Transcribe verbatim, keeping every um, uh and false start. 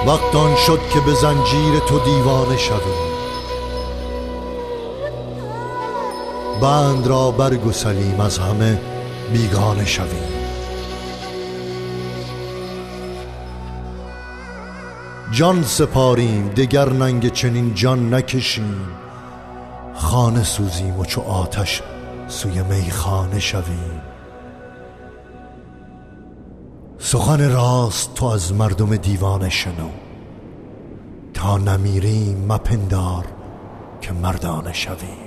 وقت آن شد که به زنجیر تو دیوانه شویم، بند را برگسلیم از همه بیگانه شویم. جان سپاریم دگر ننگ چنین جان نکشیم، خانه سوزیم و چو آتش سوی میخانه شویم. سخن راست تو از مردم دیوانه شنو، تا نمیریم مپندار که مردانه شویم.